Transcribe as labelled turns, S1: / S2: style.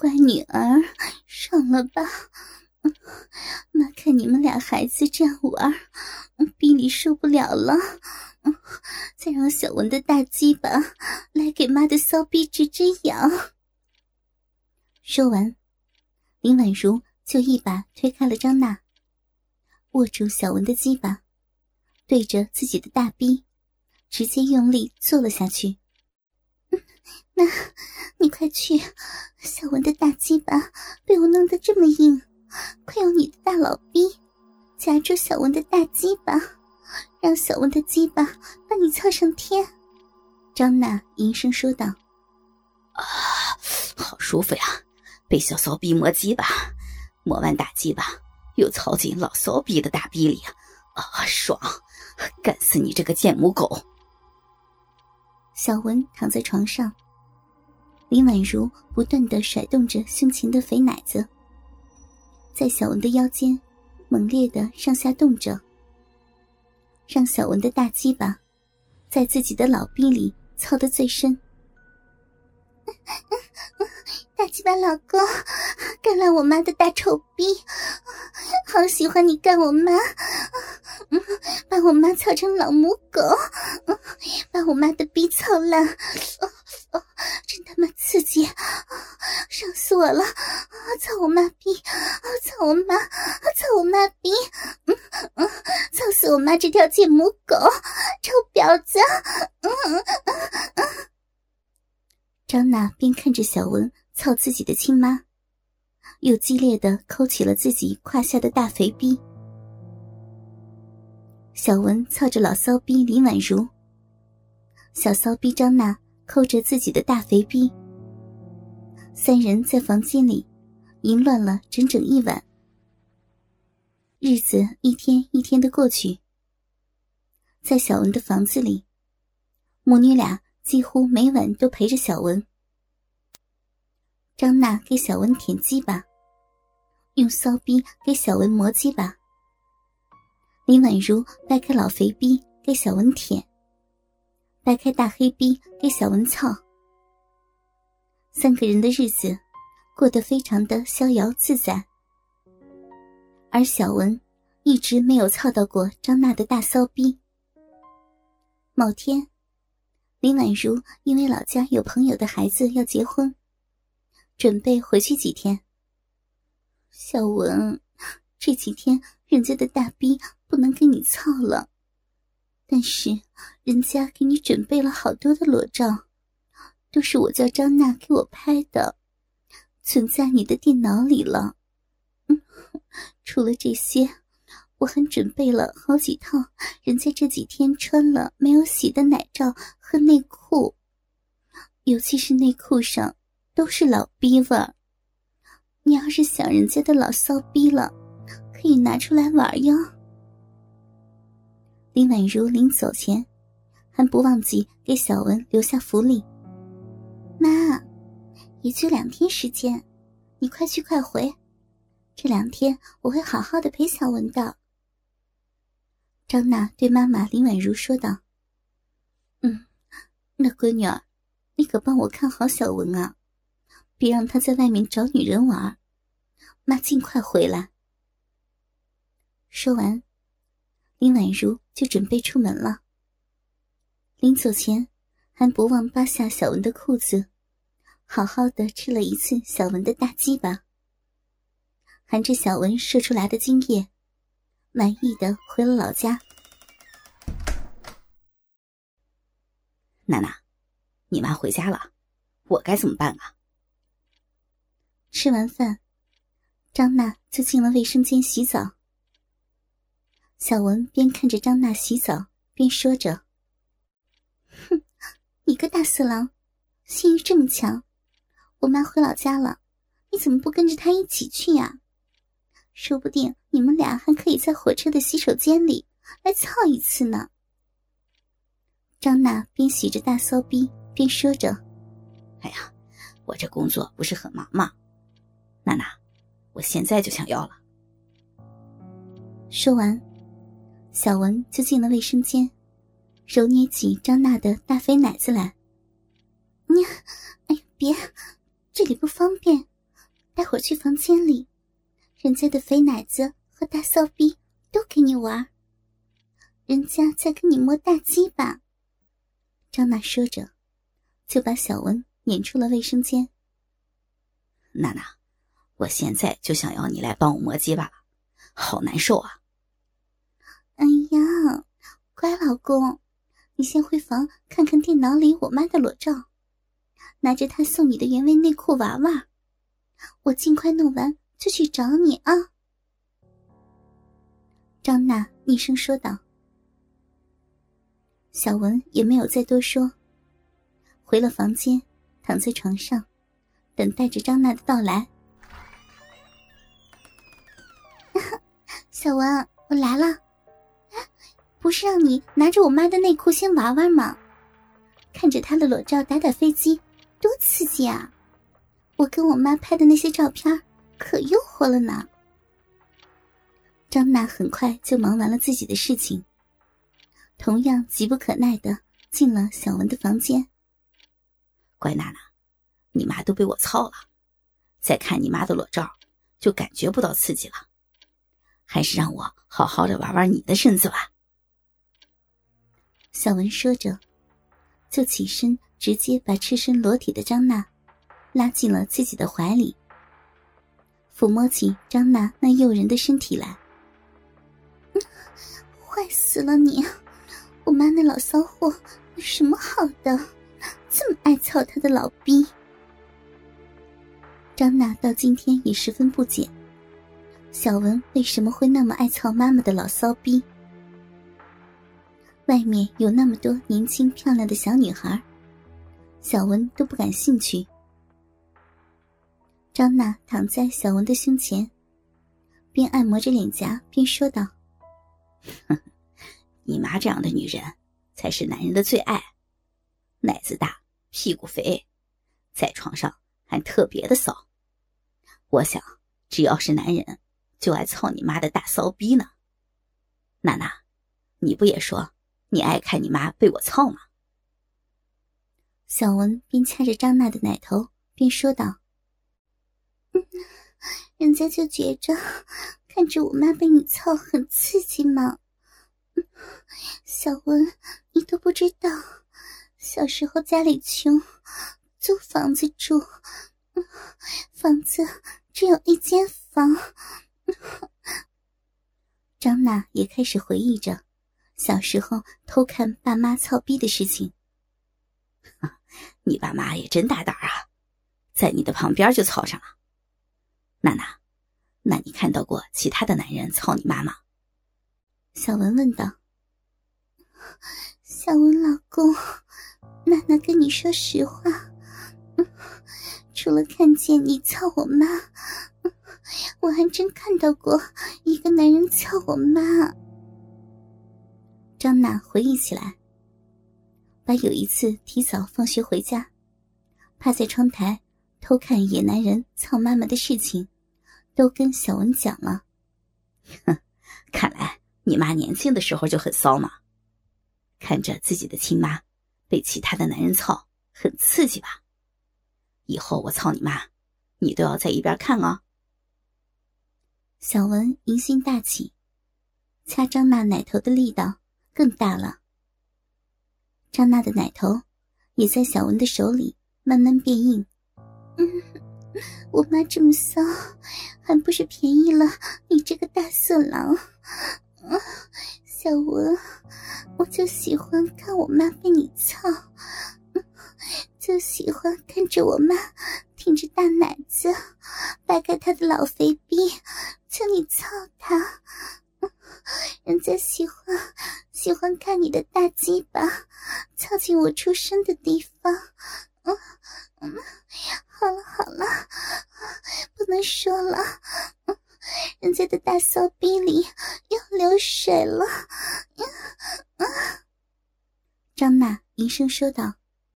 S1: 乖女儿，上了吧。妈看你们俩孩子这样玩，逼里受不了了。再让小文的大鸡巴来给妈的骚逼直痒。说完，林婉如就一把推开了张娜，握住小文的鸡巴，对着自己的大逼直接用力坐了下去。妈，你快去，小文的大鸡巴被我弄得这么硬，快用你的大老逼夹住小文的大鸡巴，让小文的鸡巴把你操上天。张娜吟声说道。
S2: 啊，好舒服呀，被小骚逼磨鸡巴，磨完大鸡巴又操进老骚逼的大逼里，爽，干死你这个贱母狗。
S1: 小文躺在床上，林婉如不断地甩动着胸前的肥奶子，在小文的腰间猛烈地上下动着，让小文的大鸡巴在自己的老逼里操得最深。大鸡巴老公，干了我妈的大臭逼，好喜欢你干我妈，把我妈操成老母狗，把我妈的逼操烂，真他妈刺激，伤死我了！操我妈逼，操我妈，操我妈逼，操死我妈这条贱母狗，臭婊子！张娜边看着小文操自己的亲妈，又激烈地抠起了自己胯下的大肥逼。小文操着老骚逼林婉如，小骚逼张娜抠着自己的大肥逼，三人在房间里淫乱了整整一晚。日子一天一天的过去，在小文的房子里，母女俩几乎每晚都陪着小文。张娜给小文舔鸡巴，用骚逼给小文磨鸡巴。林婉如掰开老肥逼给小文舔，掰开大黑逼给小文操。三个人的日子过得非常的逍遥自在，而小文一直没有操到过张娜的大骚逼。某天，林婉如因为老家有朋友的孩子要结婚，准备回去几天。小文，这几天人家的大逼不能给你操了，但是人家给你准备了好多的裸照，都是我叫张娜给我拍的，存在你的电脑里了。除了这些，我还准备了好几套人家这几天穿了没有洗的奶罩和内裤，尤其是内裤上都是老逼味儿。你要是想人家的老骚逼了，可以拿出来玩哟。林婉如临走前还不忘记给小文留下福利。妈，也就2天时间，你快去快回，这2天我会好好的陪小文的。张娜对妈妈林婉如说道。那闺女儿，你可帮我看好小文啊，别让他在外面找女人玩，妈尽快回来。说完，林婉如就准备出门了。临走前还不忘扒下小文的裤子，好好的吃了一次小文的大鸡巴，含着小文射出来的精液，满意的回了老家。
S2: 娜娜，你妈回家了，我该怎么办啊？
S1: 吃完饭，张娜就进了卫生间洗澡。小文边看着张娜洗澡边说着：哼，你个大色狼，性欲这么强，我妈回老家了，你怎么不跟着她一起去呀？说不定你们俩还可以在火车的洗手间里来操一次呢。张娜边洗着大骚逼边说着：
S2: 哎呀，我这工作不是很忙吗？娜娜，我现在就想要了。
S1: 说完，小文就进了卫生间，揉捏起张娜的大肥奶子来。哎，别，这里不方便， 会儿去房间里，人家的肥奶子和大骚逼都给你玩，人家在跟你摸大鸡巴。张娜说着，就把小文撵出了卫生间。
S2: 娜娜，我现在就想要你来帮我摸鸡巴了，好难受啊。
S1: 哎呀，乖老公，你先回房看看电脑里我妈的裸照，拿着她送你的原味内裤玩玩，我尽快弄完就去找你啊。张娜厉声说道。小文也没有再多说，回了房间，躺在床上等待着张娜的到来。小文，我来了。不是让你拿着我妈的内裤先玩玩吗？看着她的裸照打打飞机，多刺激啊！我跟我妈拍的那些照片可诱惑了呢。张娜很快就忙完了自己的事情，同样急不可耐地进了小文的房间。
S2: 乖娜娜，你妈都被我操了，再看你妈的裸照就感觉不到刺激了，还是让我好好的玩玩你的身子吧。
S1: 小文说着，就起身直接把赤身裸体的张娜拉进了自己的怀里，抚摸起张娜那诱人的身体来。坏死了你，我妈那老骚货有什么好的，这么爱操她的老逼。张娜到今天也十分不解，小文为什么会那么爱操妈妈的老骚逼。外面有那么多年轻漂亮的小女孩，小文都不感兴趣。张娜躺在小文的胸前，边按摩着脸颊边说道：
S2: 你妈这样的女人才是男人的最爱，奶子大，屁股肥，在床上还特别的骚。我想只要是男人就爱操你妈的大骚逼呢。娜娜，你不也说你爱看你妈被我操吗？
S1: 小文边掐着张娜的奶头边说道：人家就觉着看着我妈被你操很刺激嘛。小文，你都不知道，小时候家里穷，租房子住，房子只有一间房。张娜也开始回忆着小时候偷看爸妈操逼的事情。
S2: 你爸妈也真大胆啊，在你的旁边就操上了。娜娜，那你看到过其他的男人操你妈吗？
S1: 小文问道。小文老公，娜娜跟你说实话，除了看见你操我妈，我还真看到过一个男人操我妈。张娜回忆起来，把有一次提早放学回家，趴在窗台偷看野男人操妈妈的事情都跟小文讲了。
S2: 看来你妈年轻的时候就很骚嘛，看着自己的亲妈被其他的男人操，很刺激吧？以后我操你妈，你都要在一边看哦。
S1: 小文淫心大起，掐张娜奶头的力道更大了。张娜的奶头也在小文的手里慢慢变硬。我妈这么骚，还不是便宜了你这个大色狼。小文，我就喜欢看我妈被你操，就喜欢看着我妈挺着大奶子掰开她的老肥逼叫你操她。人家喜欢看你的大鸡巴操进我出生的地方。好了，不能说了，人家的大骚逼里要流水了。张娜凝声说道。